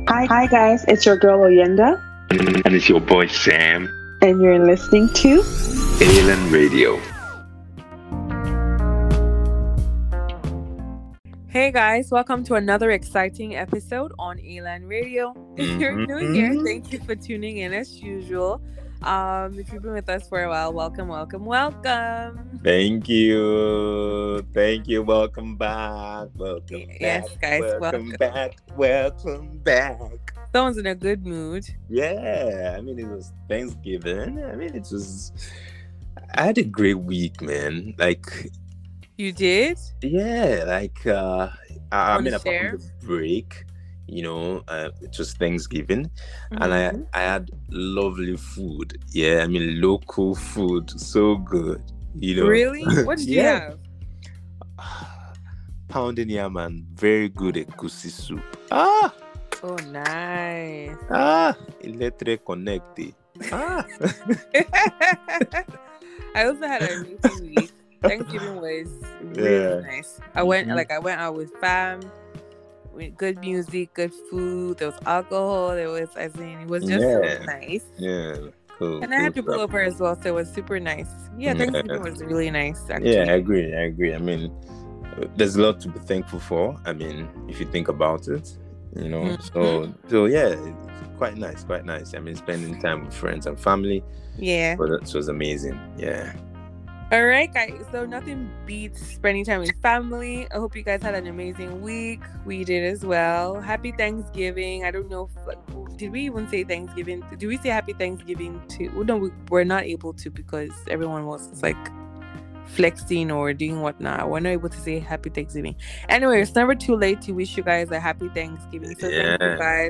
Hi guys, it's your girl Oyenda, And it's your boy Sam, and you're listening to Alien Radio. Hey guys, welcome to another exciting episode on Elan Radio. If you're new here, thank you for tuning in as usual. If you've been with us for a while, welcome. Thank you. Welcome back. Yes, guys, Welcome back. Someone's in a good mood. Yeah, I mean, it was Thanksgiving. I had a great week, man. You did? Yeah, apart from share? the break, it was Thanksgiving, and I had lovely food. Yeah, I mean, local food, so good. Really? What did you have? Pounded yam and very good egusi soup. Oh, nice. Electric connected. I also had an amazing week. Thanksgiving was really nice. I went out with fam, with good music, good food. There was alcohol. It was just so nice. Yeah, cool. And I had people over as well, so it was super nice. Yeah, Thanksgiving was really nice, actually. Yeah, I agree. I mean, there's a lot to be thankful for. I mean, if you think about it, So yeah, it's quite nice. I mean, spending time with friends and family. Yeah. But it was amazing. Yeah. All right, guys. So nothing beats spending time with family. I hope you guys had an amazing week. We did as well. Happy Thanksgiving. I don't know if, did we even say Thanksgiving? Did we say Happy Thanksgiving to? Well, no, we were not able to because everyone was flexing or doing whatnot. We're not able to say Happy Thanksgiving. Anyway, it's never too late to wish you guys a Happy Thanksgiving. So thank you guys.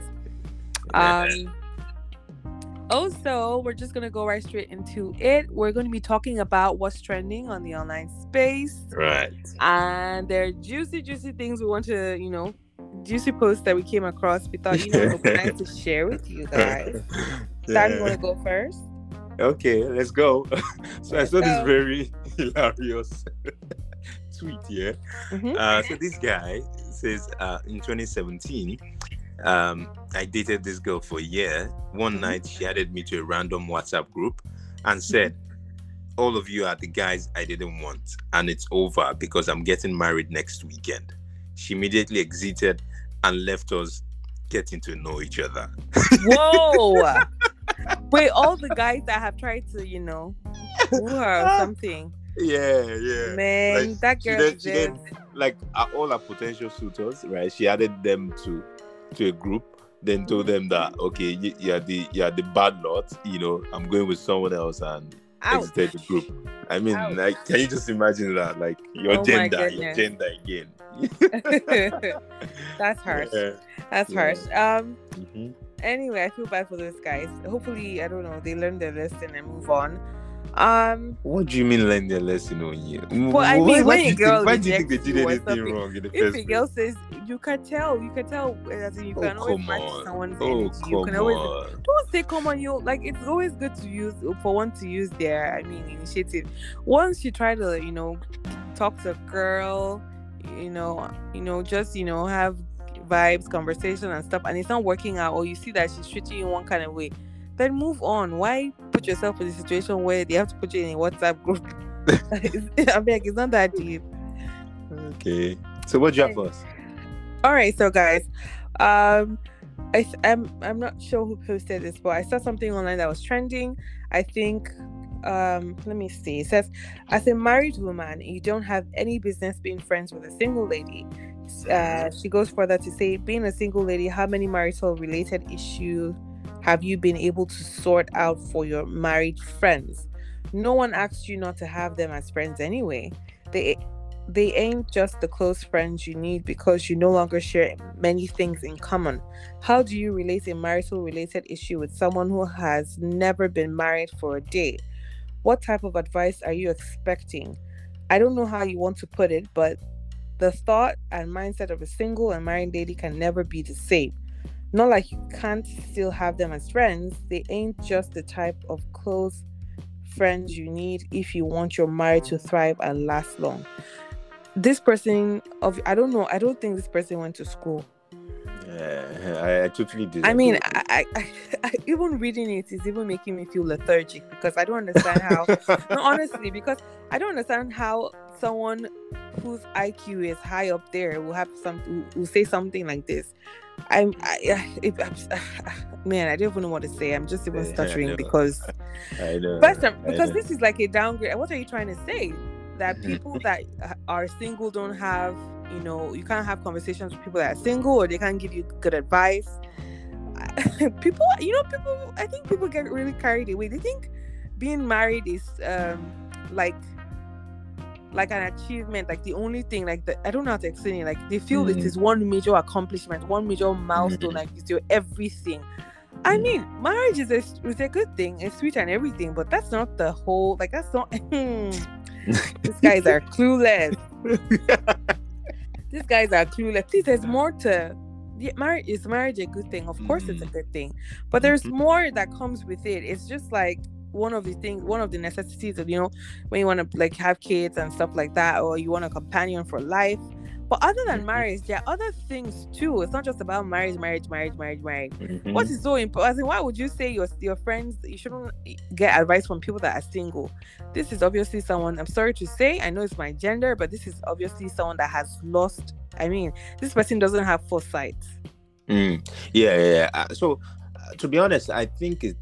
Also, we're just going to go right straight into it. We're going to be talking about what's trending on the online space. Right. And there are juicy things we want to, juicy posts that we came across. We thought, it would be nice to share with you guys. Sam, you want to go first? Okay, let's go. So I saw this very hilarious tweet here. So this guy says in 2017, I dated this girl for a year. One night she added me to a random WhatsApp group and said, all of you are the guys I didn't want, and it's over because I'm getting married next weekend. She immediately exited and left us getting to know each other. Whoa. Wait, all the guys that have tried to, woo her or something. Yeah. Man, that girl she did, all her potential suitors, right? She added them to a group, then told them that, okay, you're the bad lot, I'm going with someone else, and exited the group. I mean, can you just imagine that? Your gender again. That's harsh. That's harsh. Anyway, I feel bad for those guys. Hopefully, I don't know, they learn their lesson and move on. What do you mean learn their lesson on you? Well, I mean, when a girl why do you think they did anything wrong in the if first a girl says, you can tell, as in you can always match someone's energy. You can always don't say come on, it's always good to use for one to use their initiative. Once you try to talk to a girl, just have vibes, conversation and stuff, and it's not working out, or you see that she's treating you one kind of way, then move on. Why put yourself in a situation where they have to put you in a WhatsApp group? It's not that deep. Okay. So what do you have for us? All right, so guys, I'm not sure who posted this, but I saw something online that was trending. I think let me see. It says, as a married woman, you don't have any business being friends with a single lady. She goes further to say, being a single lady, how many marital related issues have you been able to sort out for your married friends? No one asked you not to have them as friends anyway. They ain't just the close friends you need because you no longer share many things in common. How do you relate a marital related issue with someone who has never been married for a day? What type of advice are you expecting? I don't know how you want to put it, but the thought and mindset of a single and married lady can never be the same. Not like you can't still have them as friends. They ain't just the type of close friends you need if you want your marriage to thrive and last long. This person I don't think this person went to school. Yeah. I totally disagree. I mean, I even reading it is even making me feel lethargic because I don't understand how. No, honestly, because I don't understand how someone whose IQ is high up there will have will say something like this. Man, I don't even know what to say. I'm just even stuttering because I know. Because this is like a downgrade. What are you trying to say? That people that are single don't have, you can't have conversations with people that are single, or they can't give you good advice. People, I think people get really carried away. They think being married is like an achievement, like the only thing, I don't know how to explain it. Like they feel it is one major accomplishment, one major milestone, like it's your everything. I mean, marriage is a good thing, it's sweet and everything, but that's not the whole. Like that's not. These guys are clueless. These guys are clueless. Please, there's more to. Is marriage a good thing? Of course, it's a good thing, but there's more that comes with it. It's just like one of the necessities of when you want to like have kids and stuff like that, or you want a companion for life. But other than marriage, there are other things too. It's not just about marriage. What is so important? Why would you say your friends, you shouldn't get advice from people that are single? This is obviously someone, I'm sorry to say, I know it's my gender, but this is obviously someone that has lost. I mean, this person doesn't have foresight. Yeah. So, to be honest, I think it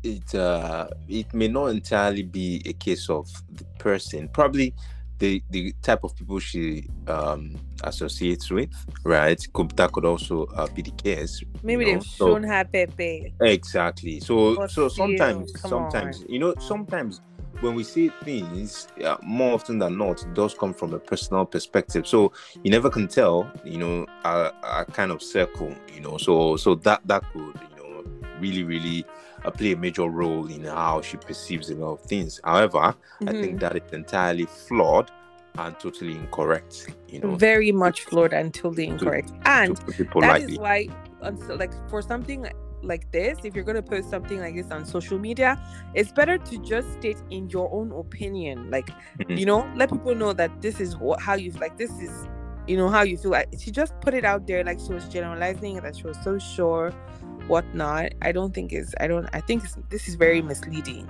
may not entirely be a case of the person. Probably the type of people she associates with, right? That could also be the case. Maybe they've shown her pepe. Exactly. So sometimes, sometimes when we see things, more often than not, it does come from a personal perspective. So you never can tell, our kind of circle, so that could, really, really play a major role in how she perceives a lot of things. However, I think that it's entirely flawed and totally incorrect. Very much flawed and totally incorrect. And that is why, like, for something like this, if you're going to post something like this on social media, it's better to just state in your own opinion, like, let people know that this is how you like. This is, how you feel. She just put it out there like she was generalizing, that she was so sure, whatnot. I think this is very misleading.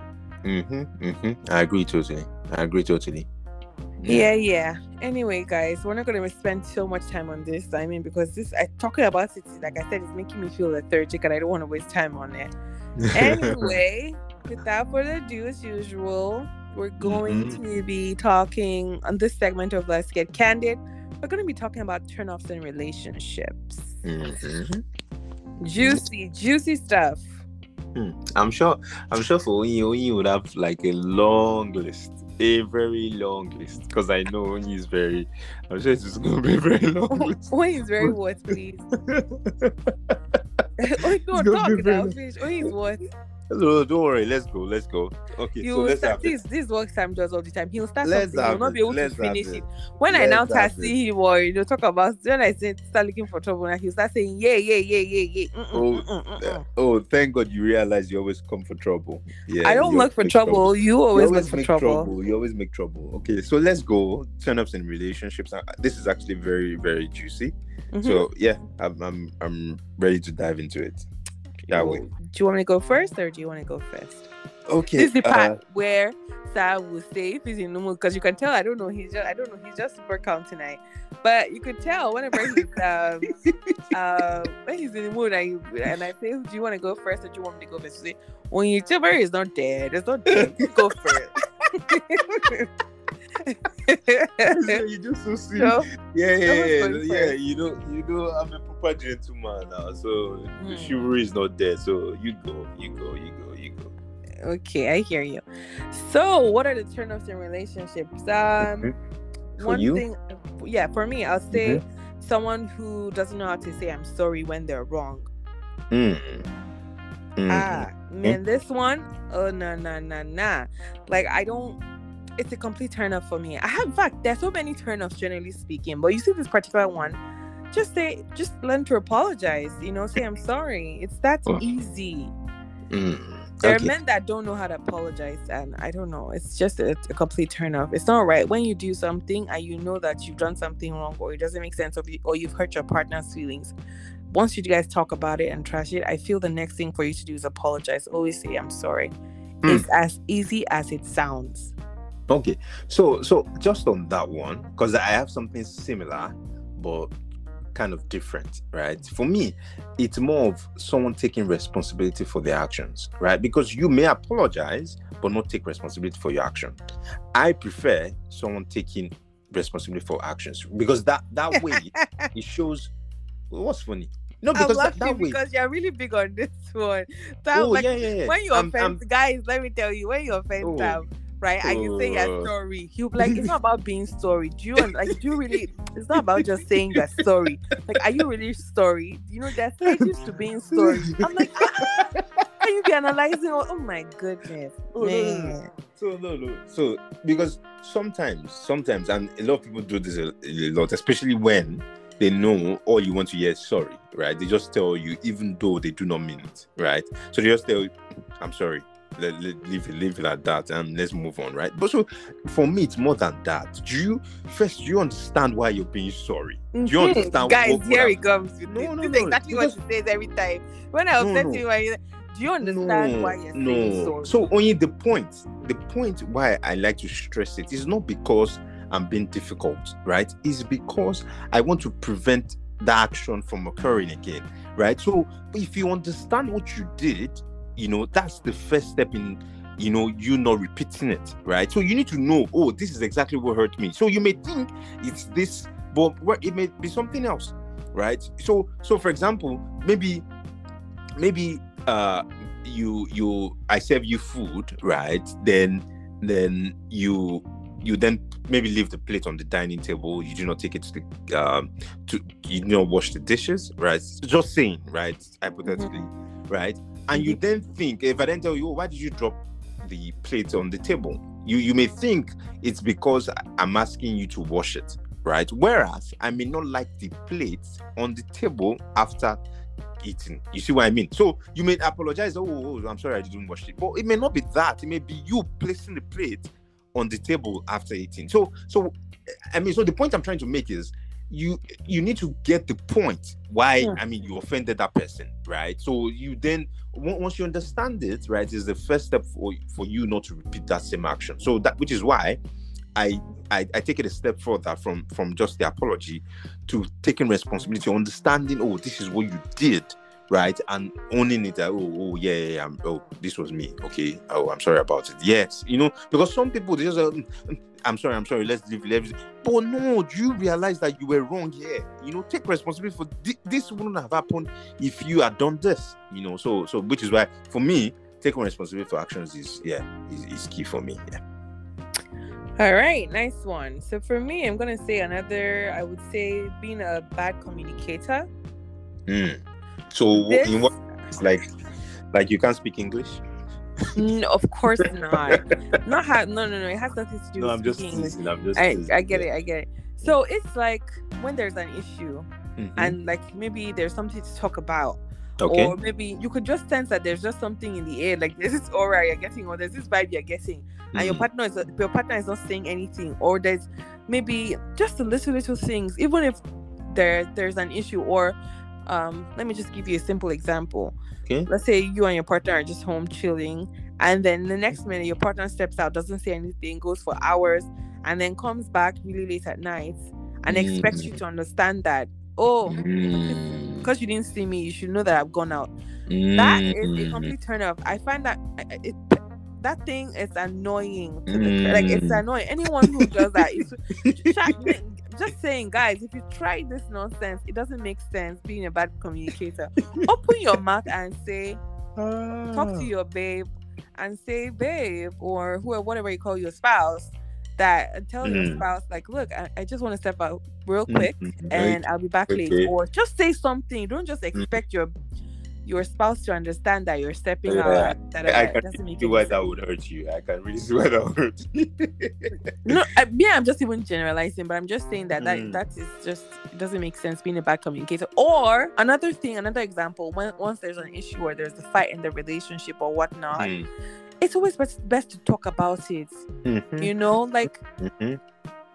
I agree totally. Yeah. Anyway, guys, we're not going to spend so much time on this. I mean, because talking about it, like I said, it's making me feel lethargic, and I don't want to waste time on it. Anyway, without further ado, as usual, we're going to be talking on this segment of Let's Get Candid. We're going to be talking about turn-offs in relationships. Juicy stuff. I'm sure for Onyi would have like a long list, a very long list, because I know Onyi is I'm sure it's going to be a very long list. Onyi is very what, please? Onyi, go talk now, please. Onyi is what? No, don't worry. Let's go. Okay, so let's have this is what Sam does all the time. He'll start something, he'll not be able to finish it. When I now see him, or talk about, when I say start looking for trouble, and he'll start saying yeah. Oh, thank God you realize you always come for trouble. Yeah, I don't look for trouble. You always look for trouble. You always make trouble. Okay, so let's go. Turn-ups in relationships. This is actually very, very juicy. So yeah, I'm ready to dive into it. Do you want me to go first, or do you want to go first? Okay. This is the part where Sam will say if he's in the mood, because you can tell. I don't know. He's just super calm tonight. But you could tell whenever he's when he's in the mood, and I say, do you want to go first, or do you want me to go first? You say, when your temper is not dead, it's not dead. You go first. You just so sweet. Yeah. You know, I'm a proper gentleman now, so chivalry is not there. So you go. Okay, I hear you. So, what are the turn-offs in relationships? For you? For me, I'll say someone who doesn't know how to say I'm sorry when they're wrong. Man, this one, nah. Like, it's a complete turn-off for me. In fact, there's so many turn-offs generally speaking, but you see this particular one, just learn to apologize, say I'm sorry. It's that easy. There are men that don't know how to apologize, and I don't know, it's just a complete turn-off. It's not right when you do something and you know that you've done something wrong, or it doesn't make sense, or you've hurt your partner's feelings, once you guys talk about it and trash it, I feel the next thing for you to do is apologize. Always say I'm sorry. It's as easy as it sounds. Okay, so just on that one, because I have something similar but kind of different, right? For me, it's more of someone taking responsibility for their actions, right? Because you may apologize but not take responsibility for your action. I prefer someone taking responsibility for actions, because that way it shows what's funny. No, because that way, because you're really big on this one. So yeah. When you offend guys, let me tell you, when you offend them, right? And you say you're sorry. He'll be like, it's not about being sorry. Do you really? It's not about just saying you're sorry. Like, are you really sorry? You know, there's stages to being sorry. I'm like, can you be analyzing? Oh my goodness, man. No. So because sometimes, and a lot of people do this a lot, especially when they know all you want to hear is sorry, right? They just tell you, even though they do not mean it, right? So they just tell you, I'm sorry. Leave it at that and let's move on, right? But so for me, it's more than that. Do you understand why you're being sorry? Do you understand? Guys, here it comes. This is exactly what she says every time. When I upset you, do you understand why you're saying sorry? So only the point why I like to stress it is not because I'm being difficult, right? It's because I want to prevent the action from occurring again, right? So if you understand what you did, that's the first step in, you not repeating it, right? So you need to know, this is exactly what hurt me. So you may think it's this, but it may be something else, right? So for example, maybe I serve you food, right? Then you then maybe leave the plate on the dining table. You do not take it to the wash the dishes, right? Just saying, right? Hypothetically, right? And you then think, if I then tell you, why did you drop the plate on the table? You may think it's because I'm asking you to wash it, right? Whereas I may not like the plate on the table after eating. You see what I mean? So you may apologize. I'm sorry I didn't wash it. But it may not be that. It may be you placing the plate on the table after eating. So the point I'm trying to make is you need to get the point why you offended that person, right? So you then, once you understand it, right, is the first step for you not to repeat that same action. So that, which is why I take it a step further from just the apology to taking responsibility, understanding, this is what you did, right, and owning it. This was me. Okay. I'm sorry about it. Yes, because some people, they just I'm sorry. Let's leave it. But no, do you realize that you were wrong here? Take responsibility for this. Wouldn't have happened if you had done this. So which is why for me, taking responsibility for actions is key for me. Yeah. All right, nice one. So for me, I'm gonna say I would say being a bad communicator. So in what, like you can't speak English? No, of course not. No, it has nothing to do with speaking English. I get it. So it's like when there's an issue and like maybe there's something to talk about. Okay. Or maybe you could just sense that there's just something in the air, like there's this aura you're getting, or there's this vibe you're getting, and your partner is not saying anything, or there's maybe just the little things, even if there's an issue. Or let me just give you a simple example. Okay. Let's say you and your partner are just home chilling, and then the next minute your partner steps out, doesn't say anything, goes for hours, and then comes back really late at night and expects you to understand that, because you didn't see me, you should know that I've gone out. That is a complete turn off. I find that that thing is annoying. It's annoying. Anyone who does that is just saying, guys, if you try this nonsense, it doesn't make sense being a bad communicator. Open your mouth and say, talk to your babe and say, babe, or whatever you call your spouse, that tell your spouse, like, look, I just want to step out real quick and I'll be back late. Or just say something. Don't just expect your spouse to understand that you're stepping out. I can see why that would hurt you. I can really see why that would hurt you. No, I'm just even generalizing, but I'm just saying that is just, it doesn't make sense being a bad communicator. Or another example, once there's an issue or there's a fight in the relationship or whatnot, it's always best to talk about it.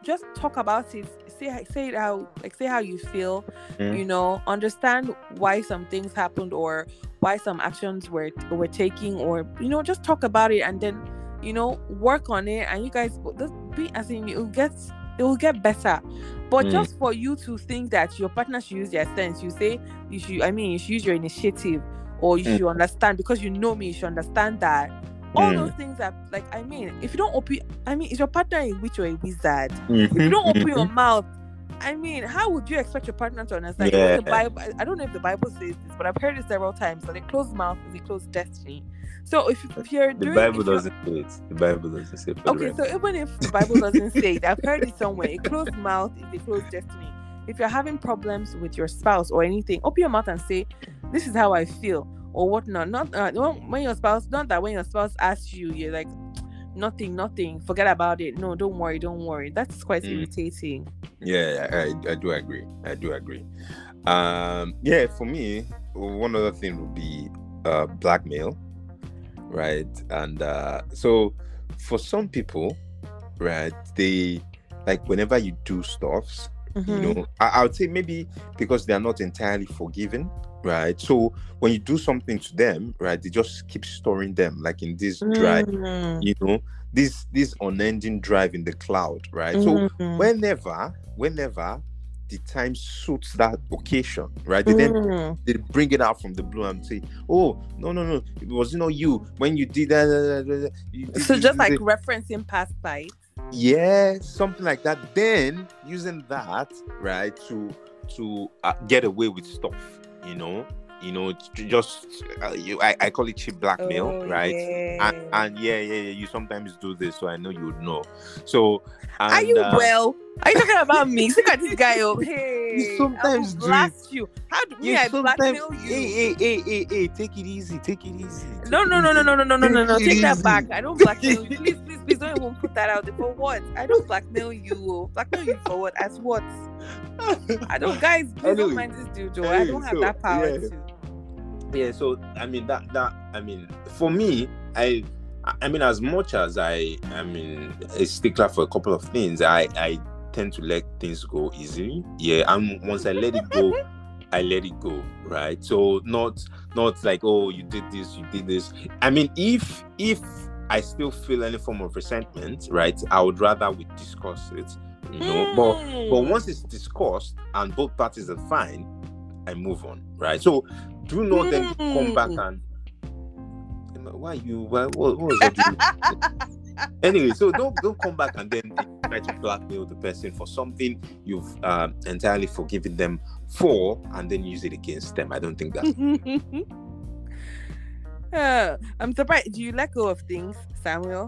just talk about it. Say how you feel. Mm. You know, understand why some things happened or why some actions were taking, or you know, just talk about it and then, you know, work on it. And you guys just be as in it will get better. But just for you to think that your partner should use their sense, you say you should use your initiative, or you should understand, because you know me, you should understand that. All those things are like, I mean, if you don't open, is your partner a witch or a wizard? If you don't open your mouth, I mean, how would you expect your partner to understand? Yeah. You know, the Bible, I don't know if the Bible says this, but I've heard it several times, that a closed mouth is a closed destiny. So if you're The doing, Bible doesn't say it. The Bible doesn't say it. okay, so even if the Bible doesn't say it, I've heard it somewhere. A closed mouth is a closed destiny. If you're having problems with your spouse or anything, open your mouth and say, "This is how I feel," or whatnot. Not when your spouse asks you, you're like, nothing, forget about it. No, don't worry. That's quite irritating. Yeah, I do agree. Yeah, for me, one other thing would be blackmail, right? And so for some people, right, they like whenever you do stuff, you know, I would say maybe because they are not entirely forgiving, right? So when you do something to them, right, they just keep storing them like in this drive, you know, this unending drive in the cloud, right? So whenever the time suits that occasion, right, they bring it out from the blue and say, "Oh, no, it was not you when you did that." So just like referencing past fights. Yeah, something like that. Then using that, right, to get away with stuff, you know, just I call it cheap blackmail, right? Yeah. And yeah, you sometimes do this, so I know you would know. So are you well? Are you talking about me? Look at this guy up. Hey, you sometimes I blast you. How do I blackmail you? Hey, take it easy. No. Take that back. I don't blackmail you. Please don't even put that out there. For what? I don't blackmail you. Blackmail you for what? As what? I don't, guys. Please don't mind this dude, Joe. I don't have that power to. Yeah. So I mean for me, I mean, as much as I mean, a stickler for a couple of things, I tend to let things go easily. Yeah, and once I let it go, I let it go, right? So not like, oh, you did this. I mean, if I still feel any form of resentment, right, I would rather we discuss it, you know. But once it's discussed and both parties are fine, I move on, right? So do not then come back and what was that? Anyway, so don't come back and then try to blackmail the person for something you've entirely forgiven them for, and then use it against them. I don't think that's I'm surprised. Do you let go of things, Samuel?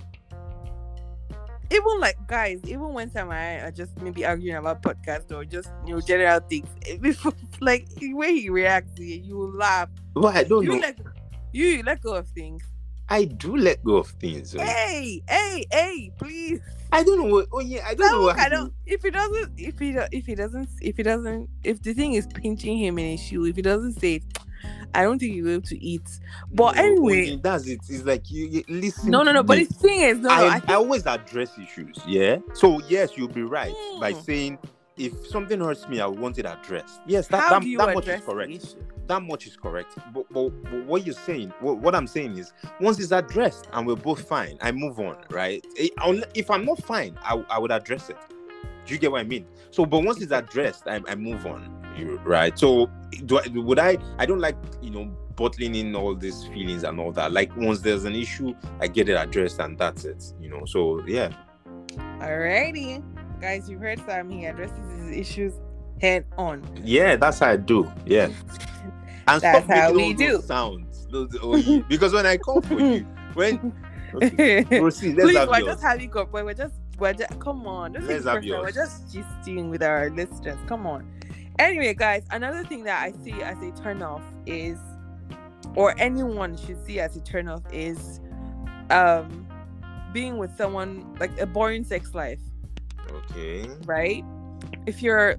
Even like, guys, even when Sam and I are just maybe arguing about podcast or just, you know, general things, like the way he reacts, you will laugh. Well, I don't know. You let go of things. I do let go of things. Hey, please. I don't know. I don't know. If the thing is pinching him in his shoe, if he doesn't say it, I don't think he'll be able to eat. But anyway, that's it. It's like you listen. No. But the thing is, I always address issues. Yeah. So yes, you'll be right by saying if something hurts me, I want it addressed. Yes, that much is correct. That much is correct. But what you're saying, what I'm saying is, once it's addressed and we're both fine, I move on, right? If I'm not fine, I would address it. Do you get what I mean? So, but once it's addressed, I move on, right? So, I don't like, you know, bottling in all these feelings and all that. Like, once there's an issue, I get it addressed and that's it, you know? So, yeah. Alrighty. Guys, you heard Sam. He addresses his issues head on. Yeah, that's how I do. Yeah. And that's stop how making we all do. Those sounds. Because when I call for you, proceed. Let's please, have we're yours. just having we're just come on. Let's have yours. We're just gisting with our listeners. Come on. Anyway, guys, another thing that I see as a turnoff is, or anyone should see as a turnoff, is being with someone, like a boring sex life. Okay. Right? If you're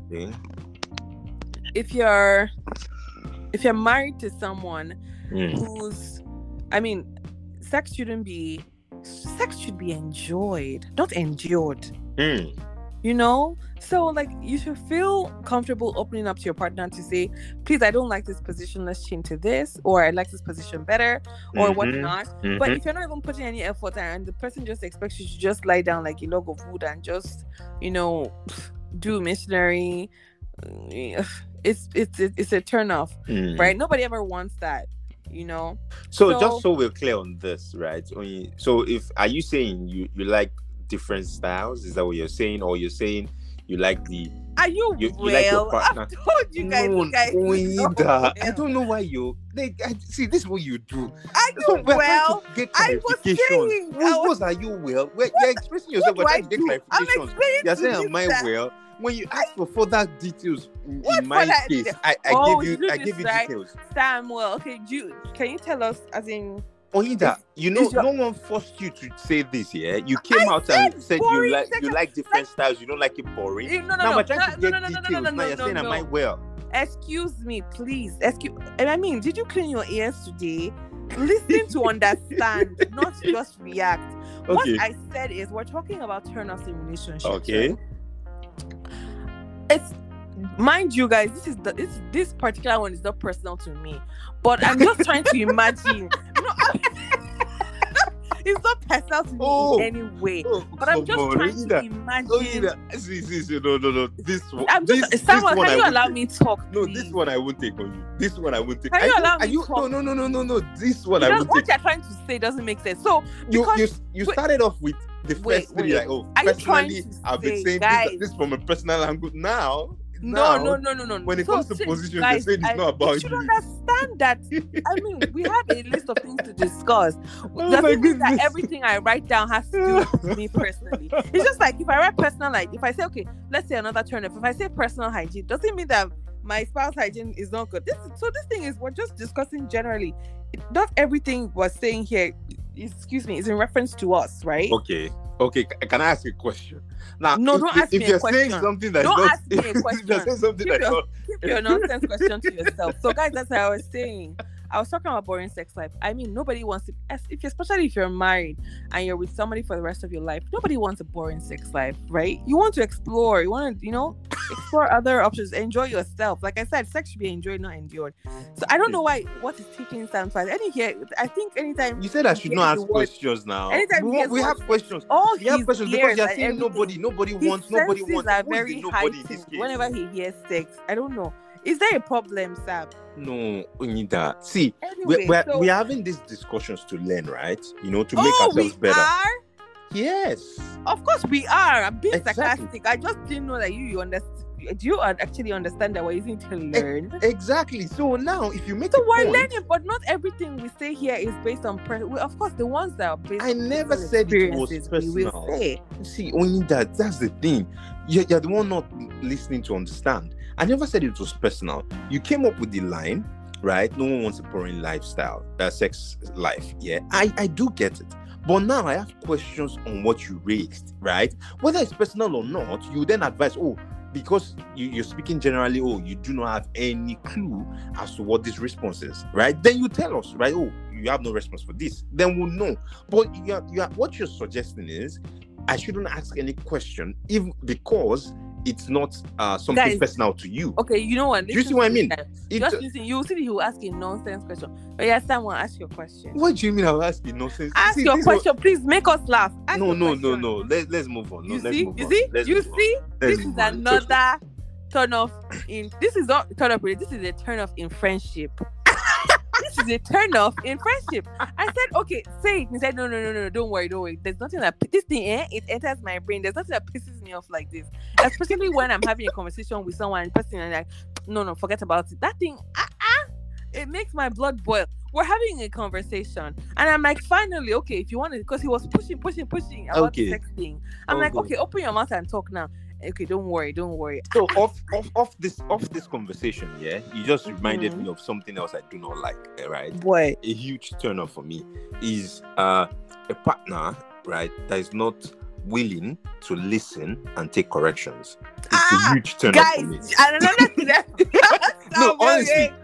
married to someone who's, I mean, sex should be enjoyed, not endured. You know, so like you should feel comfortable opening up to your partner to say, please, I don't like this position, let's change to this, or I like this position better, or whatnot. But if you're not even putting any effort and the person just expects you to just lie down like a log of wood and just, you know, do missionary, it's a turn off, right? Nobody ever wants that, you know. So just so we're clear on this, right? So are you saying you like different styles? Is that what you're saying? Or you're saying you like the you like your partner? I've told you guys, I don't know why you see this is what you do. I do well. I was saying what are you well? You're expressing yourself, we're trying to get clarifications. You're saying am I well? When you ask for further details in my case, I give you details. Samuel, okay, can you tell us, as in Oyinda, no one forced you to say this, yeah? You came out and said you like different styles, you don't like it boring. Now we're trying to get details. Now you're saying, am I well? Excuse me, please. I mean, did you clean your ears today? Listen to understand, not just react. Okay. What I said is, we're talking about turn-offs in relationships. Okay. Right? It's, mind you guys, this particular one is not personal to me, but I'm just trying to imagine. It's not personal to me in any way, but I'm just trying to imagine. No. This one. Samuel, can you allow me talk? No, this one I won't take on you. This one I won't take. Can you allow me talk? No. This one I won't take. What you're trying to say doesn't make sense. So you started off with the first three, like, personally, I've been saying this from a personal angle. Now, no. When it comes to positions, they say it's not about you. You should understand that. I mean, we have a list of things to discuss. Doesn't mean that everything I write down has to do with me personally. It's just like if I write personal, like if I say, okay, let's say another turn off. If I say personal hygiene, doesn't mean that my spouse hygiene is not good. This thing is, we're just discussing generally. Not everything we're saying here, is in reference to us, right? Okay, can I ask you a question? Now, no, don't ask me a question. Saying something that don't ask me a question. You're saying something keep your nonsense question to yourself. So, guys, that's what I was saying. I was talking about boring sex life. I mean, nobody wants to, especially if you're married and you're with somebody for the rest of your life, nobody wants a boring sex life, right? You want to explore. You want to, explore other options. Enjoy yourself. Like I said, sex should be enjoyed, not endured. So I don't know what is taking Sam fast. I think anytime you said I should not ask questions now. Anytime we have questions. We have questions because you're saying nobody wants. Are very heightened whenever he hears sex. I don't know. Is there a problem, Sam? No, Oyinda. See, anyway, we're having these discussions to learn, right? To make ourselves better. Are? Yes. Of course we are. I'm being sarcastic. I just didn't know that you understand. Do you actually understand that we're using to learn? Exactly. So now, if you make we're learning, but not everything we say here is based on of course, the ones that are based. I never said it was personal. We will say. See, Oyinda, that's the thing. You're the one not listening to understand. I never said it was personal. You came up with the line, right? No one wants a boring lifestyle, sex life. Yeah, I do get it. But now I have questions on what you raised, right? Whether it's personal or not, you then advise, because you're speaking generally, you do not have any clue as to what this response is, right? Then you tell us, right? You have no response for this. Then we'll know. But what you're suggesting is, I shouldn't ask any question, even because it's not something personal to you. Okay, you know what? Do you see what I mean? Just listen. You see, he will ask a nonsense question. But yes, someone ask your question. What do you mean? I'll ask you nonsense. Ask your question, please. Make us laugh. No. Let's move on. You see? This is another turn off in. This is not turn off. This is a turn off in friendship. This is a turn off in friendship. I said, okay, say it. He said, no, don't worry. There's nothing that this thing, it enters my brain. There's nothing that pisses me off like this. Especially when I'm having a conversation with someone and person and like, no, forget about it. That thing, it makes my blood boil. We're having a conversation, and I'm like, finally, okay, if you want to, because he was pushing about the sex thing. I'm like, okay, open your mouth and talk now. Okay, don't worry. So off this conversation, yeah, you just reminded me of something else I do not like, right? What? A huge turn off for me is a partner, right, that is not willing to listen and take corrections. It's a huge turn off for me. Guys, I don't know. No, honestly,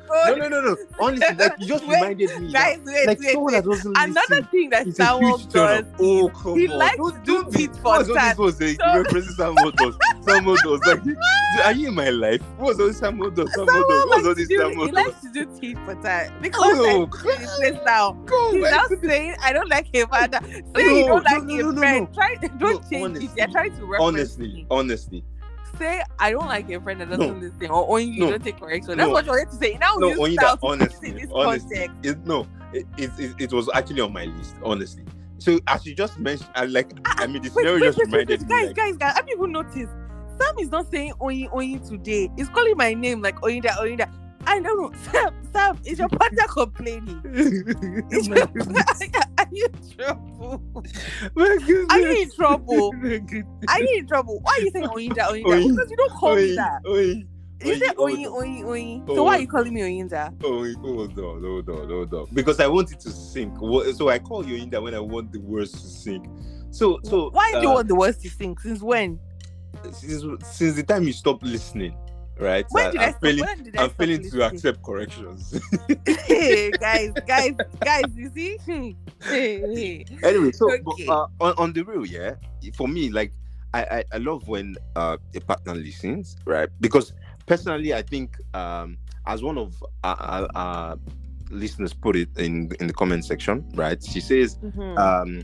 God. No. Honestly, like you just reminded me. Guys, wait. someone that doesn't Another listen. thing that It's a Samuel huge turn does, off. Oh, come he on. likes to do Don't tit be- for What's all tat. this was saying? So- You represent Samuel does. Samuel does. Like, are you in my life? What's all this Samuel does? Samuel does. What's all this Samuel He does? likes to do tit for tat. Because Oh, I see this now. Go He's back not to saying I don't like a father. Say you don't like no, a friend. Try No, don't change honestly. it. You're trying to reference me. Honestly. Say I don't like a friend that doesn't No. listen, or only you No. don't take correction. That's No. what you're to say. Now No, you Oyinda, start to honestly, in this honestly, context. it was actually on my list, honestly. So as you just mentioned, the Wait, scenario just reminded me. guys, like, guys, have you even noticed? Sam is not saying Oyin today. He's calling my name like Oyinda. I don't know. Sam, is your partner complaining? Is My your- goodness. Are you in trouble? My goodness. Are you in trouble? My goodness. Are you in trouble? Why are you saying Oyinda? Oyin. Because you don't call me that. Oyin. You say Oyin, Oyin. So why are you calling me Oyinda? Hold on. Because I want it to sink. So I call you Oyinda when I want the words to sink. So Why do you want the words to sing? Since when? since the time you stopped listening, right? When did I stop? failing, When did I I'm stop failing to listening? accept corrections. Hey, guys, you see? Hey. Anyway, so Okay. on the real, yeah, for me, like I love when a partner listens, right? Because personally, I think as one of our listeners put it in the comment section, right? She says, Mhm.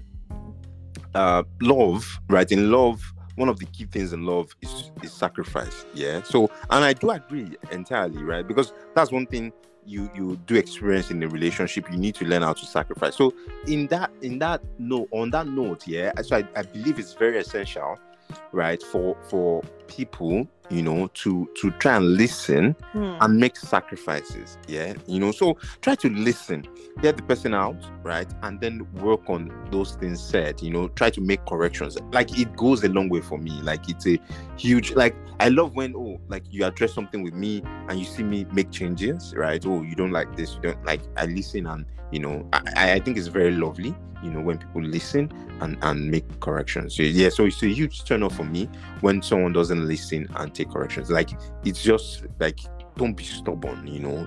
love, right? In love, one of the key things in love is sacrifice. Yeah. So, and I do agree entirely, right? Because that's one thing you do experience in a relationship. You need to learn how to sacrifice. So, on that note, yeah. So I believe it's very essential, right, for people, to try and listen and make sacrifices. Yeah. So try to listen, hear the person out, right, and then work on those things said. Try to make corrections. Like, it goes a long way for me. Like, it's a huge, like, I love when like you address something with me and you see me make changes, right? You don't like this, you don't like, I listen, and I think it's very lovely, when people listen and make corrections. So yeah, so it's a huge turn off for me when someone doesn't listen and take corrections. Like, it's just like, don't be stubborn,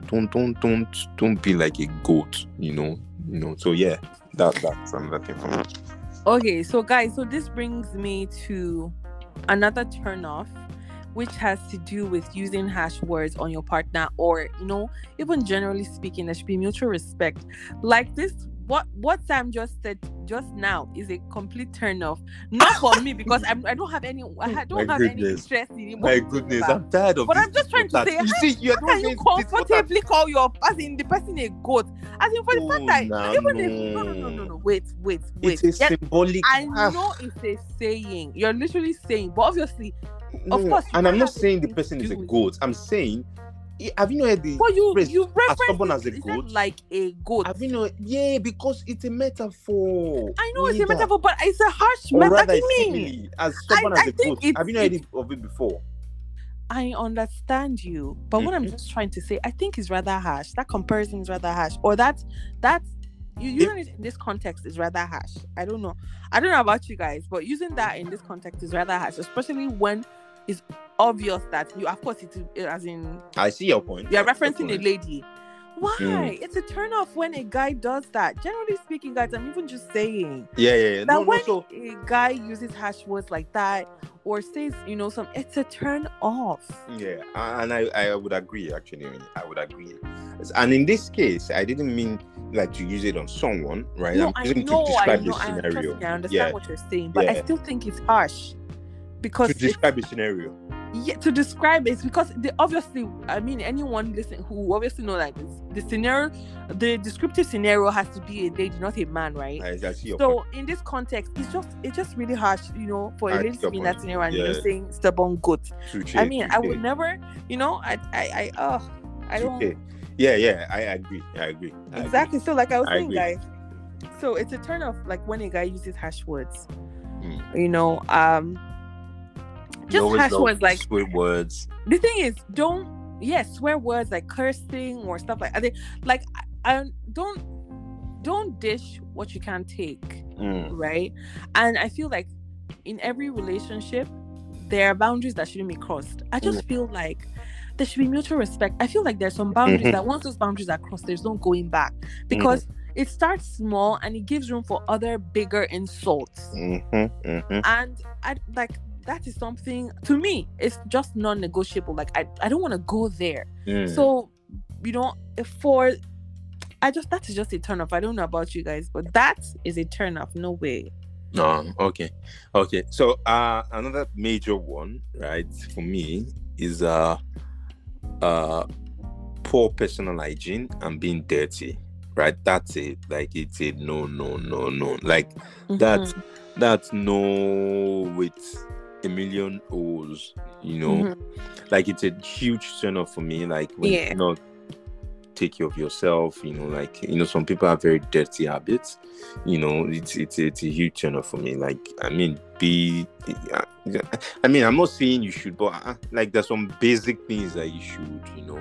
don't be like a goat, So yeah, that's another thing for me. Okay, so guys, so this brings me to another turn off, which has to do with using harsh words on your partner, or even generally speaking, there should be mutual respect. Like this, what Sam just said just now is a complete turn off. Not for me, because I don't have any interest in it. My goodness, I'm tired of But this. I'm just trying to say, you see, you're how can you comfortably call your the person a goat? As in, for the fact that no, wait. It's a symbolic. I know it's a saying. You're literally saying, but obviously, of course. And I'm not saying the person is a goat. I'm saying, have you not heard the But phrase, you as stubborn as a reference goat? like a goat. Have you know? Yeah, because it's a metaphor. I know it's a Oyinda. metaphor, but it's a harsh Or metaphor. rather, What it's do you mean? simile, as stubborn I as a think goat. Have you not heard of it before? I understand you, but what I'm just trying to say, I think is rather harsh. That comparison is rather harsh, or that's using it in this context is rather harsh. I don't know about you guys, but using that in this context is rather harsh, especially when it's obvious that you, of course, it's as in. I see your point. You're referencing a lady. Why? It's a turn off when a guy does that. Generally speaking, guys, I'm even just saying. Yeah. That when a guy uses harsh words like that, or says, it's a turn off. Yeah, and I would agree, actually. I would agree. And in this case, I didn't mean like to use it on someone, right? No, I'm using to describe the scenario. I understand what you're saying, but I still think it's harsh. Because to describe the scenario. Yeah, to describe it, because obviously, I mean, anyone listening who obviously know that the descriptive scenario has to be a lady, not a man, right? I see your so point. in this context, it's just really harsh, for a lady to be in that scenario and Yeah. you're saying stubborn goat. I mean, I would never, I don't. Yeah, I agree. Exactly. So like I was saying, agree. guys, so it's a turn off like when a guy uses harsh words. Just harsh words, like sweet words. the thing is, swear words like cursing or stuff like that. Like, I don't dish what you can't take, right? And I feel like in every relationship there are boundaries that shouldn't be crossed. I just feel like there should be mutual respect. I feel like there's some boundaries that once those boundaries are crossed, there's no going back, because it starts small and it gives room for other bigger insults. And I like that is something, to me, it's just non-negotiable. Like I don't want to go there. So, you know, that is just a turn off. I don't know about you guys, but that is a turn off. No way. No, okay. So another major one, right, for me is poor personal hygiene and being dirty. Right, that's it. Like it's a no. Like that's no with a million O's. You know, like it's a huge turn off for me. Like when you not take care of yourself. You know, like some people have very dirty habits. You know, it's a huge turn off for me. Like I'm not saying you should, but like there's some basic things that you should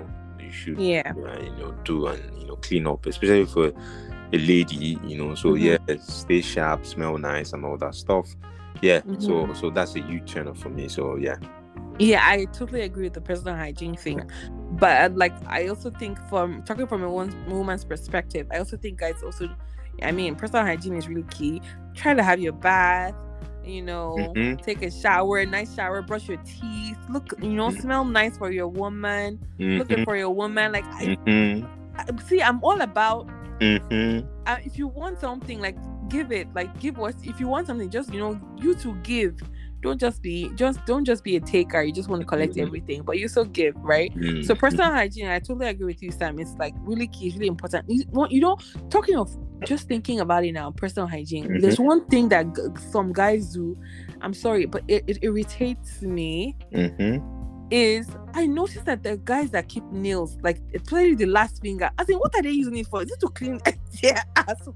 do and clean up, especially for a lady, so stay sharp, smell nice and all that stuff. So that's a huge turn off for me. So I totally agree with the personal hygiene thing, but like I also think, from talking from a woman's perspective, I also think guys also, personal hygiene is really key. Try to have your bath, take a shower, nice shower, brush your teeth, look, smell nice for your woman, looking for your woman. Like I'm all about if you want something, like give it, like give what, if you want something, just you to give. Don't just be a taker. You just want to collect everything, but you still give, right? So personal hygiene, I totally agree with you, Sam. It's like really key, it's really important. Talking of just thinking about it now, personal hygiene. There's one thing that some guys do. I'm sorry, but it irritates me. Is I noticed that the guys that keep nails, like especially the last finger, I think, what are they using it for? Is it to clean their asshole?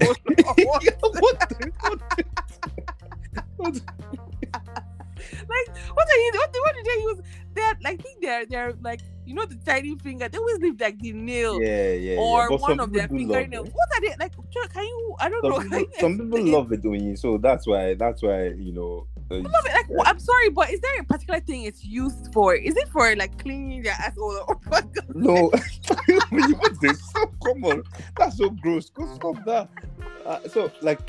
Like, what do they use? They're like, the tiny finger. They always leave like the nail, or one of their fingernails. What are they like? Can you? I don't know. Some people love it doing it, so that's why love it. Like, I'm sorry, but is there a particular thing it's used for? Is it for like cleaning their asshole? Oh my God. No, what's this? So come on, that's so gross. Go stop that. So like.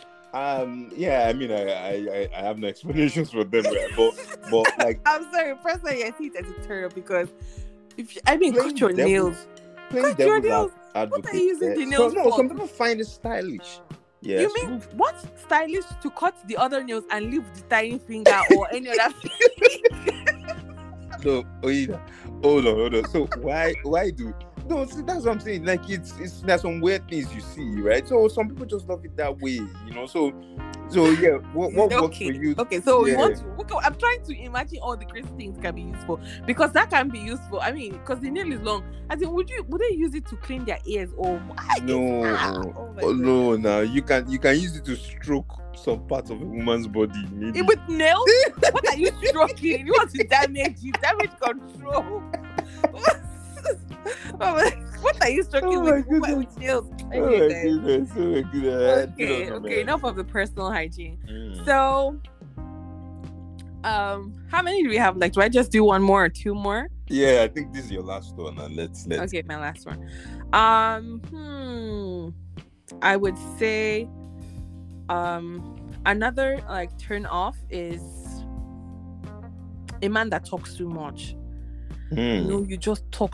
I have no explanations for them, right? but like, I'm sorry, personally, I see it as a turn up, because cut your nails. Cut your nails. What are you using the nails for? Some people find it stylish. Yes. You mean what? Stylish to cut the other nails and leave the tiny finger or any other finger? No, hold on. So why do? No, see, that's what I'm saying. Like it's there's some weird things you see, right? So some people just love it that way, So yeah, what works for you? Okay, so you want to? Okay, I'm trying to imagine all the crazy things can be useful, because that can be useful. Because the nail is long. I think would they use it to clean their ears or what? No. You can use it to stroke some parts of a woman's body. Maybe. With nails? What are you stroking? You want to damage control? What are you stroking with nails? Okay, enough of the personal hygiene. So, how many do we have? Like, do I just do one more or two more? Yeah, I think this is your last one, and let's. Okay, my last one. I would say, another like turn off is a man that talks too much. You just talk.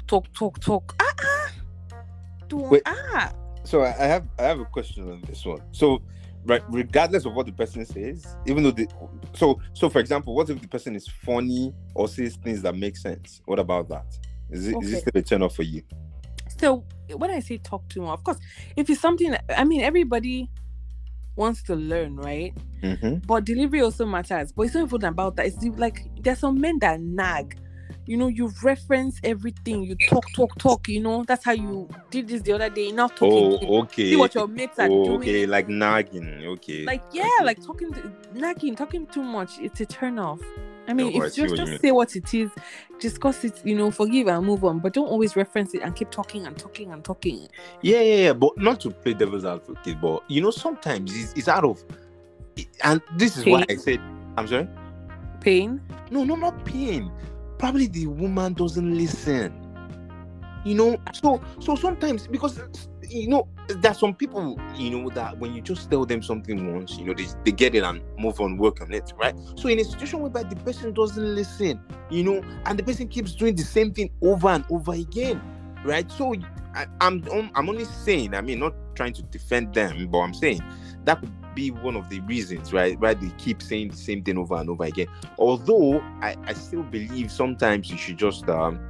So I have a question on this one. So, right, regardless of what the person says, even though so for example, what if the person is funny or says things that make sense? What about that? Is it still a turn off for you? So when I say talk too much, of course, if it's something, everybody wants to learn, right? But delivery also matters. But it's not even about that. It's like there's some men that nag. You reference everything. You talk. That's how you did this the other day. Now talking. Okay. See what your mates are doing. Okay, like nagging. Okay. Like like nagging, talking too much. It's a turn off. If just say what it is, discuss it. Forgive and move on. But don't always reference it and keep talking and talking and talking. Yeah. But not to play devil's advocate, but sometimes it's out of. And this is why I said, I'm sorry. Pain? No, not pain. probably the woman doesn't listen. You know, so sometimes, because you know, there's some people, you know, that when you just tell them something once, you know, they get it and move on, work on it, right? So in a situation whereby the person doesn't listen, you know, and the person keeps doing the same thing over and over again, right? So I'm only saying, I mean, not trying to defend them, but I'm saying that could be one of the reasons, right? Why they keep saying the same thing over and over again. Although I still believe sometimes you should just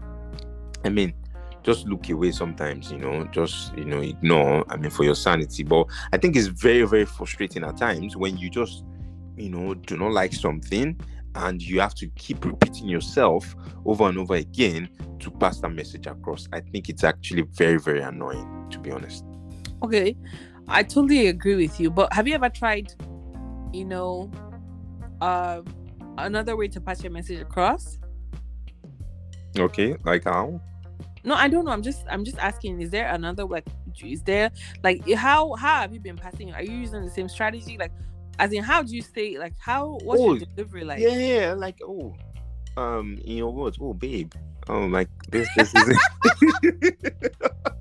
just look away sometimes, you know, just, you know, ignore, I mean, for your sanity. But I think it's very, very frustrating at times when you just, you know, do not like something and you have to keep repeating yourself over and over again to pass that message across. I think it's actually very, very annoying, to be honest. Okay, I totally agree with you. But have you ever tried, you know, another way to pass your message across? Okay, like how? No, I don't know. I'm just asking. Is there another, like? Is there, like, how have you been passing? Are you using the same strategy? Like, as in, how do you say, like, what's your delivery like? Yeah, like, in your words, babe, like this is it.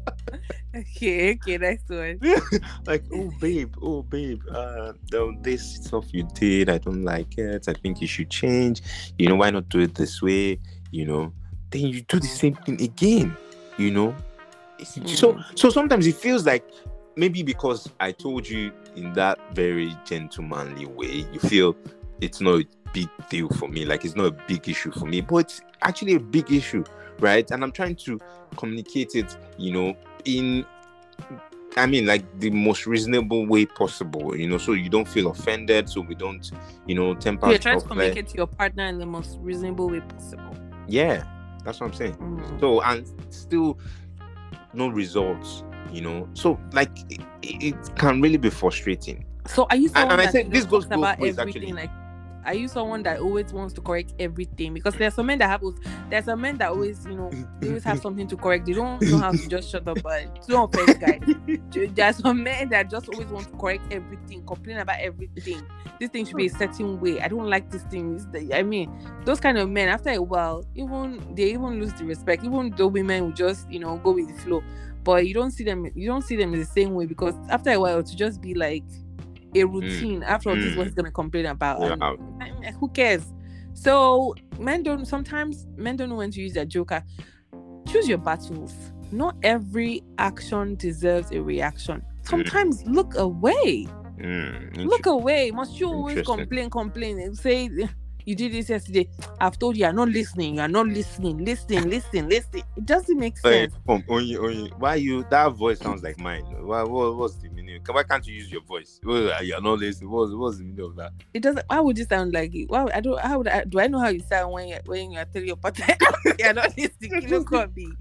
Okay, nice one. Like, babe, this stuff you did, I don't like it. I think you should change. You know, why not do it this way? You know. Then you do the same thing again, you know. So sometimes it feels like maybe because I told you in that very gentlemanly way, you feel it's not a big deal for me, like it's not a big issue for me, but it's actually a big issue, right? And I'm trying to communicate it, you know, in, I mean, like the most reasonable way possible, you know, so you don't feel offended, so we don't, you know, temper. You're trying to communicate to your partner in the most reasonable way possible. Yeah. That's what I'm saying. So, and still no results, you know. So, like, it can really be frustrating. So, are you someone and I think this goes about both ways, everything? actually. Like, are you someone that always wants to correct everything? Because there's some men that always, you know, they always have something to correct. They don't know how to just shut up. But don't offend, guys. There's some men that just always want to correct everything, complain about everything. This thing should be a certain way. I don't like this thing. I mean, those kind of men, after a while, they lose the respect. Even though women will just, you know, go with the flow, but you don't see them in the same way, because after a while, to just be like a routine. After all, this is what he's gonna complain about. Yeah. And who cares? So sometimes men don't know when to use their joker. Choose your battles. Not every action deserves a reaction. Sometimes look away. Look away. Must you always complain and say you did this yesterday? I've told you, you're not listening. Listen. It doesn't make sense. Why you? That voice sounds like mine. What's the meaning? Why can't you use your voice? You're not listening. What's the meaning of that? It doesn't. Why would you sound like it? Why? Do I know how you sound when you're telling your partner you're not listening? You can't be.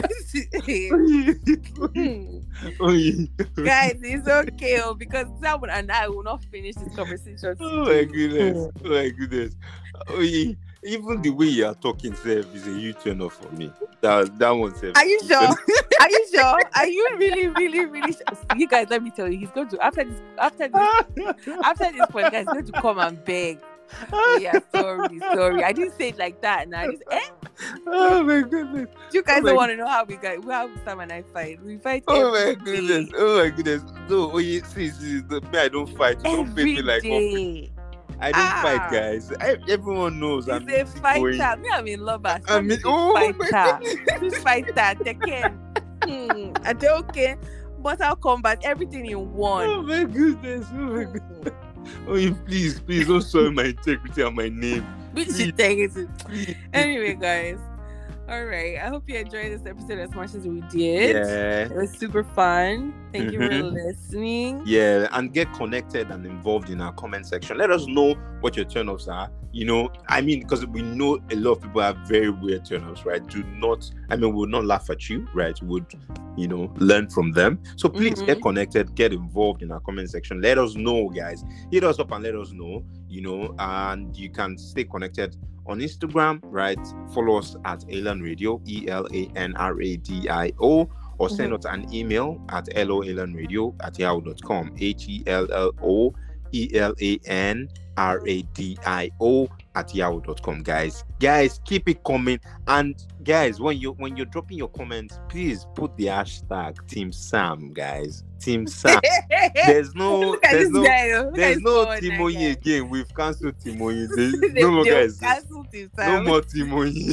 Guys, it's okay, because someone and I will not finish this conversation. Oh my goodness. Even the way you are talking, Seth, is a huge turn off for me. That one, Seth. Are you sure? Are you sure? Are you really, really, really sure? You guys, let me tell you, he's going to after this podcast, he's going to come and beg. Yeah, sorry. I didn't say it like that. Now, oh my goodness. You guys don't want to know how Sam and I fight. We fight. Oh my goodness. No, see, I don't fight. Don't pay me like day. I don't fight, guys. Everyone knows He's a fighter. Me, I'm in love. Fighter. Who's fighter? Tekken. I don't care. Mortal Kombat, everything in one. Oh my goodness. Please don't soil my integrity and my name. Anyway, guys. All right. I hope you enjoyed this episode as much as we did. Yeah. It was super fun. Thank you for listening. Yeah, and get connected and involved in our comment section. Let us know what your turn-offs are. You know, I mean, because we know a lot of people have very weird turn-offs, right? We'll not laugh at you, right? We would, you know, learn from them. So please get connected, get involved in our comment section. Let us know, guys. Hit us up and let us know, you know, and you can stay connected on Instagram, right? Follow us at Elan Radio, ELANRADIO, or send us an email at helloelanradio@yahoo.com, HELLOELANRADIO radio@yahoo.com, guys. Guys, keep it coming. And guys, when you're dropping your comments, please put the hashtag Team Sam, guys. Team Sam. There's no Timoyi again. We've cancelled Timoyi. No more, guys. No more Timoyi.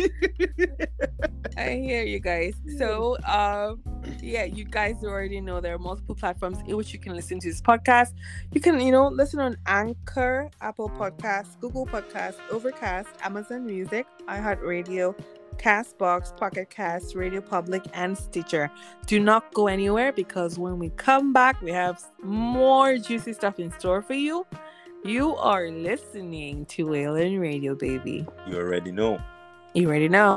I hear you guys. So yeah, you guys already know there are multiple platforms in which you can listen to this podcast. You can, listen on Anchor, Apple Podcasts, Google Podcasts, Overcast, Amazon Music, iHeartRadio, Castbox, Pocket Cast, Radio Public, and Stitcher. Do not go anywhere, because when we come back, we have more juicy stuff in store for you. You are listening to Alien Radio, baby. You already know. You already know.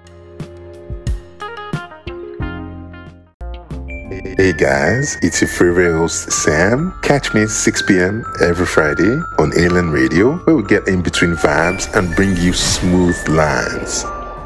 Hey guys, it's your favorite host Sam. Catch me 6 p.m. every Friday on Alien Radio, where we get in between vibes and bring you smooth lines.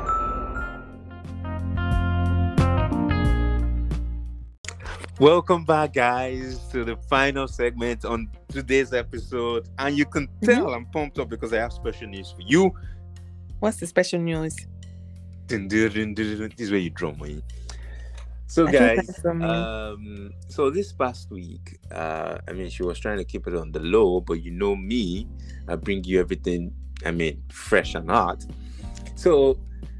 Welcome back, guys, to the final segment on today's episode. And you can tell I'm pumped up because I have special news for you. What's the special news? This is where you drum me. So, guys, so this past week, she was trying to keep it on the low, but you know me, I bring you everything, fresh and hot. So,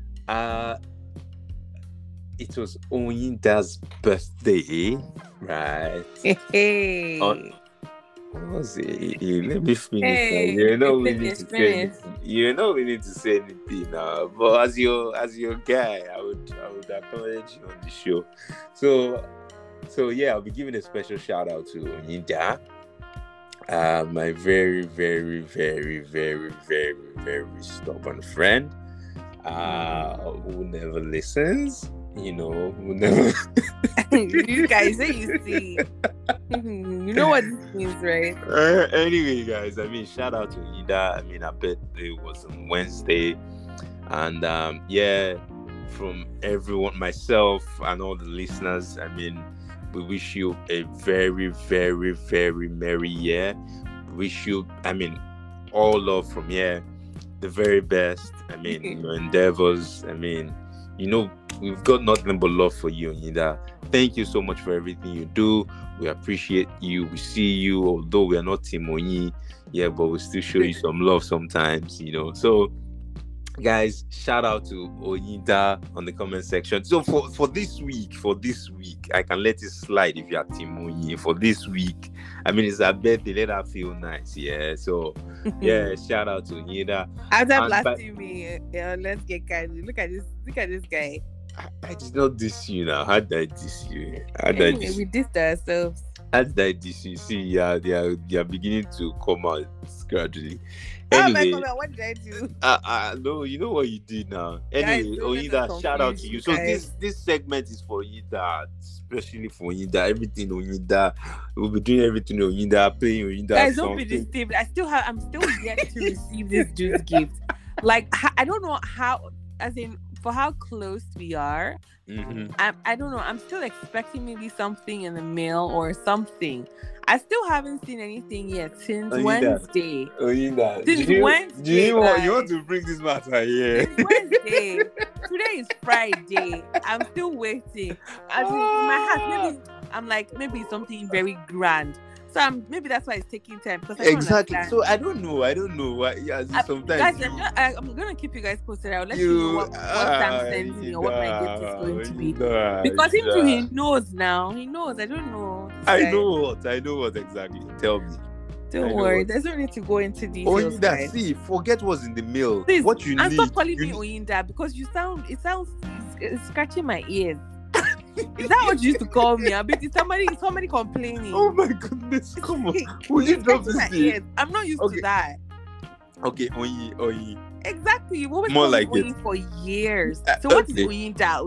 it was Oyinda's birthday, right? Hey. What was it? Let me finish. You know we need to say anything. You know we need to say anything now. But as your guy, I would acknowledge you on the show. So yeah, I'll be giving a special shout out to Oyinda, my very, very, very, very, very, very stubborn friend, who never listens. Who never. You guys, you see. You know what this means, right? Anyway, guys, shout out to Ida. Her birthday was on Wednesday. And from everyone, myself and all the listeners, we wish you a very, very, very merry year. We wish you, all love from here, the very best. Your endeavors. We've got nothing but love for you, Oyinda. Thank you so much for everything you do. We appreciate you. We see you, although we are not Timoyi, but we still show you some love sometimes, So, guys, shout out to Oyinda on the comment section. So for this week, I can let it slide if you are Timoyi. For this week, it's her birthday. Let her feel nice, So, shout out to Oyinda. After blasting me, let's get casual. Look at this guy. I did not diss you now. How did I diss you? We dissed ourselves. How did I diss you? See, they are beginning to come out gradually. Anyway, what did I do? No, you know what you did now. Anyway, Oyinda, shout out to you. So this segment is for Oyinda, especially for Oyinda. Everything Oyinda, we'll be doing everything Oyinda, playing Oyinda. Guys, don't be deceived. I'm still yet to receive this juice gift. Like, I don't know how, for how close we are. I don't know. I'm still expecting maybe something in the mail or something. I still haven't seen anything yet since Wednesday. Oyinda, Wednesday. You want to bring this matter here? Since Wednesday. Today is Friday. I'm still waiting. In my heart, maybe it's something very grand. So maybe that's why it's taking time. Exactly. So I don't know. Why? Sometimes. Guys, I'm gonna keep you guys posted. I'll let you know what Sam sends me or what my gift is going to be. Because he knows now. He knows. I don't know. I know what exactly. Tell me. Don't worry. There's no need to go into details. Oyinda, see, forget what's in the mail. Please, what you need. Stop calling me Oyinda because it's scratching my ears. Is that what you used to call me? I bet it's somebody complaining. Oh my goodness, come on. Will you drop this thing? I'm not used to that. Okay, Oyi. Exactly. What was more like it for years? So what is Oyinda?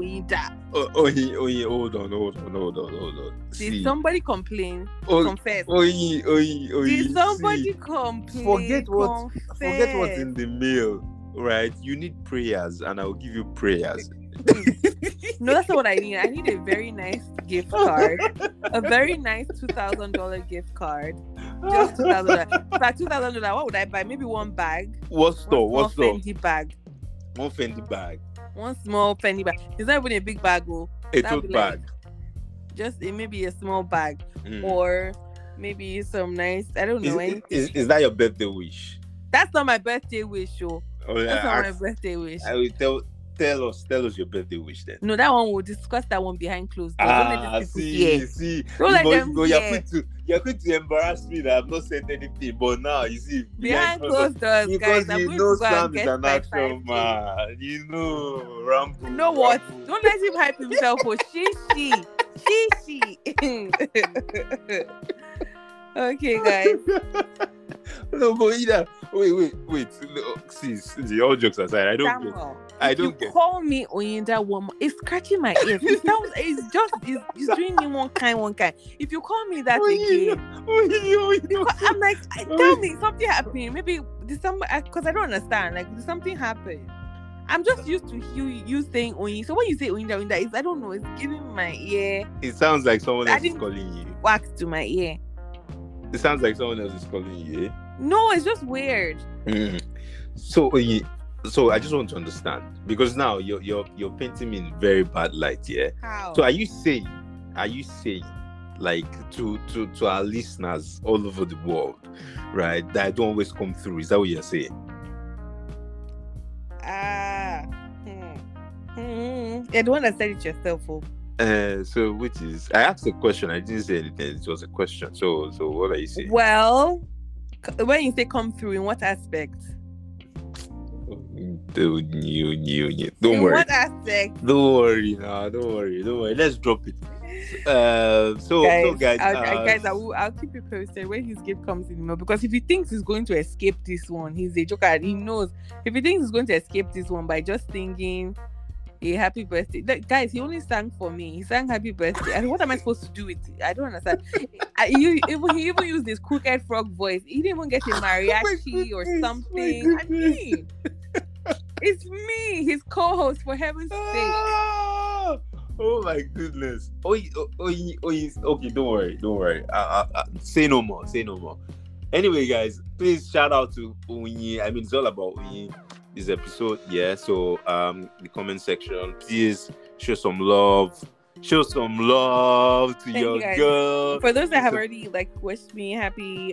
Oyi, hold on. Did somebody complain? Confess. Oyi. Did somebody complain? Forget what's in the mail, right? You need prayers, and I will give you prayers. No, that's not what I need. I need a very nice gift card. A very nice $2,000 gift card. Just $2,000. For $2,000, what would I buy? Maybe one bag. What store? One What small store? Fendi bag. One Fendi bag. One small Fendi bag. It's not even a big bag, oh. A That'd tote be bag. Just maybe a small bag, Mm. or maybe some nice. I don't know. Is that your birthday wish? That's not my birthday wish, oh. Oh, That's not my ask- birthday wish. I will tell us your birthday wish then. No, that one we'll discuss that one behind closed doors. Don't let these people hear. see. Don't let them You're hear. quick to embarrass me that I've not said anything, but now you see Behind closed doors, because guys. I'm you going know to go and Sam is get an my action 5K. man. You know, Rambo. You know what? Rambo. Don't let him hype himself for she. Okay, guys. No, but either. Wait. No, see, all jokes aside, I don't get. Samuel, I if don't you get. call me Oyinda woman, it's scratching my ears. It's doing me one kind. If you call me that again, because I'm like, tell me something happened. Maybe did somebody, because I don't understand. Like, did something happen? I'm just used to you saying Oyin. So when you say Oyinda, it's, I don't know. It's giving my ear It sounds like someone else is Adding- calling you. wax to my ear. It sounds like someone else is calling you. Eh? No, it's just weird. So I just want to understand, because now you're painting me in very bad light, yeah. How? So are you saying like to our listeners all over the world, right, that I don't always come through? Is that what you're saying? Yeah, the one that said it yourself. Oh. So which is, I asked a question, I didn't say anything, it was a question. So what are you saying? Well, when you say come through, in what aspect? Don't In worry. what aspect? Don't worry. Let's drop it. So guys, I'll keep you posted when his gift comes in, because if he thinks he's going to escape this one, he's a joker. And he knows if he thinks he's going to escape this one by just singing a happy birthday. Guys, he only sang for me. He sang happy birthday. And what am I supposed to do with it? I don't understand. He even used this crooked frog voice. He didn't even get a mariachi or something. I mean, it's me, his co-host, for heaven's sake. Oh my goodness. Okay, don't worry. Say no more. Anyway, guys, please shout out to Onyi. I mean, it's all about Onyi this episode. Yeah. So the comment section, please show some love. Show some love to Thank your you, guys. girl. For those that have already wished me happy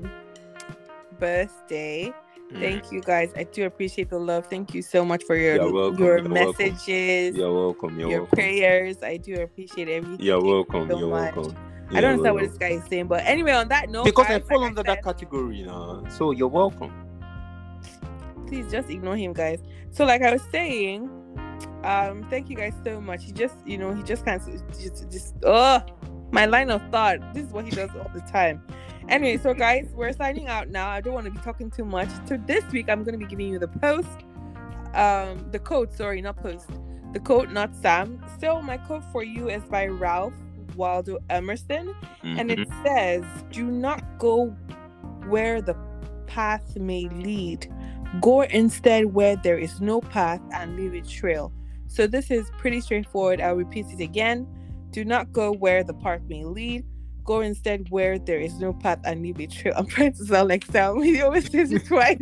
birthday. Thank you, guys. I do appreciate the love. Thank you so much for You're welcome, your you're welcome. messages, You're welcome. your prayers. I do appreciate everything. You're Thank you welcome. so You're much. welcome. I don't understand what this guy is saying, but anyway, on that note, Because guys, I fall like under said, that category now. So you're welcome. please just ignore him, guys. So like I was saying, thank you guys so much. He just kind of my line of thought. This is what he does all the time. Anyway, so guys, we're signing out now. I don't want to be talking too much. So this week I'm going to be giving you the quote, not post. The quote, not Sam. So my quote for you is by Ralph Waldo Emerson. And it says, do not go where the path may lead. Go instead where there is no path and leave a trail. So this is pretty straightforward. I'll repeat it again. Do not go where the path may lead. Go instead where there is no path and leave a trail. I'm trying to sound like Sam. He always says it twice.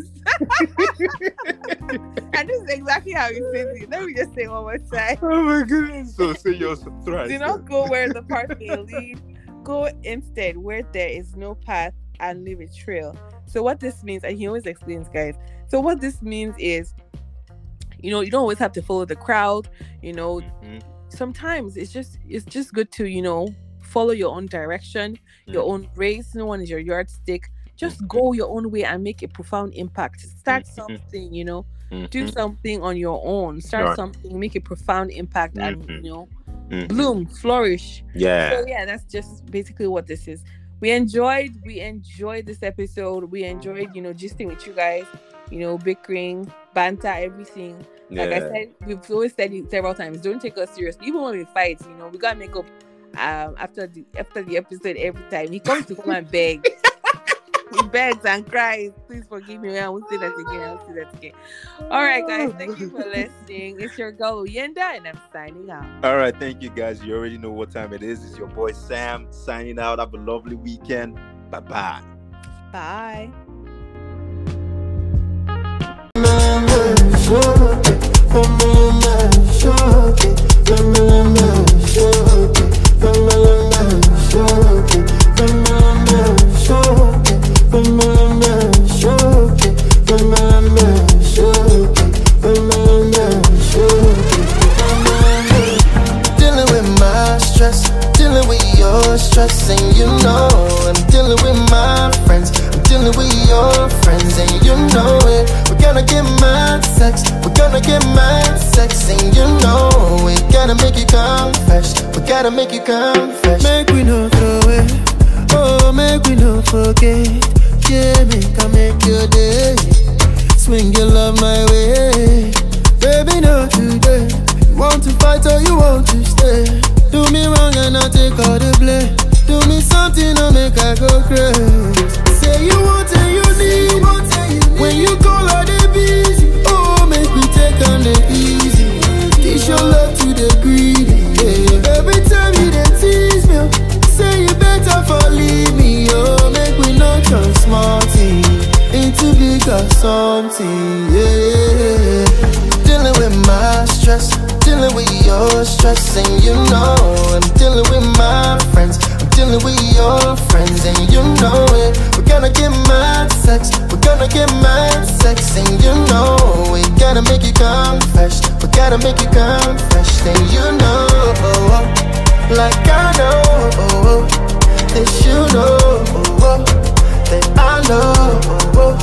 And this is exactly how he says it. Let me just say one more time. Oh my goodness. So say yours thrice. Do not go where the path may lead. Go instead where there is no path and leave a trail. So what this means, and he always explains, guys. So what this means is, you don't always have to follow the crowd. Sometimes it's just good to, follow your own direction, your own race. No one is your yardstick. Just go your own way and make a profound impact. Start something, do something on your own. Start something, make a profound impact, and bloom, flourish. Yeah. So yeah, that's just basically what this is. We enjoyed this episode. We enjoyed, gisting with you guys, bickering, banter, everything. Like I said, we've always said it several times. Don't take us seriously. Even when we fight, we gotta make up after the episode every time. He comes to come and beg. He begs and cries. Please forgive me. I won't say that again. All right, guys. Thank you for listening. It's your girl Oyinda, and I'm signing out. All right, thank you guys. You already know what time it is. It's your boy Sam signing out. Have a lovely weekend. Bye-bye. Bye. Dealing with my stress, dealing with your stress, and you know I'm dealing with my friends, I'm dealing with your friends, and you know it. We're gonna get mad sex, we're gonna get mad sex, and you know we gotta make you come fresh, we gotta make you come fresh. Make we no throw it, oh make we no forget, yeah make your day, swing your love my way, baby not today. You want to fight or you want to stay? Do me wrong and I take all the blame. Do me something or make I go crazy. Say you want and you need. When you call her they busy. Oh, make me take on the easy. Kiss your love to the greedy. Yeah. Every time you they tease me, say you better for leave me. Oh, make we not turn small thing into bigger something. Yeah. Dealing with my stress, dealing with your stress, and you know I'm dealing with my friends, I'm dealing with your friends, and you know it. We're gonna get mad sex, we're gonna get mad sex, and you know we gotta make you come fresh, we gotta make you come fresh, then you know, like I know, that you know, that I know,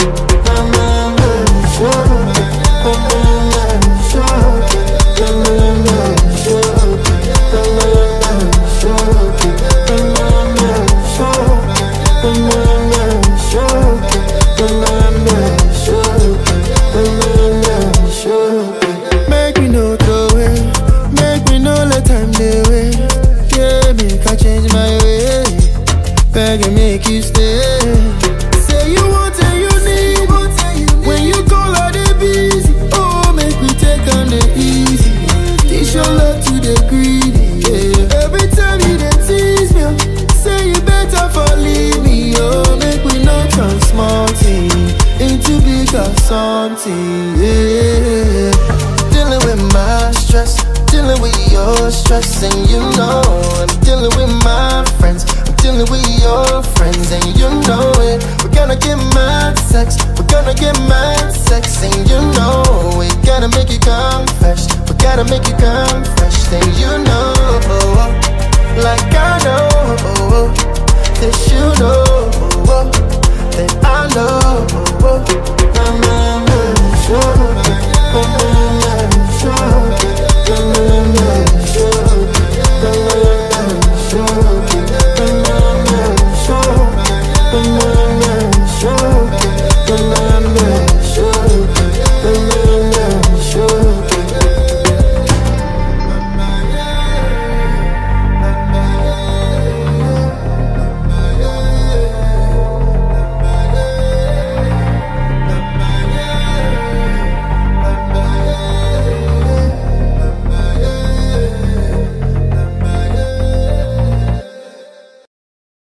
make me no throw it, make me no let time dey wait. Yeah, make I change my way, beg and make you stay. Say you want and you need. When you call her they busy. Oh, make me take on the easy. Kiss your love to the greedy. Yeah. Every time you they tease me, say you better for leave me. Oh, make we not turn small thing into bigger something. Yeah. Dealing with my stress, dealing with your stress, and you know I'm dealing with my friends, I'm dealing with your friends, and you know it. We're gonna get mad sex, we're gonna get mad sex, and you know we gotta make you come fresh, we gotta make you come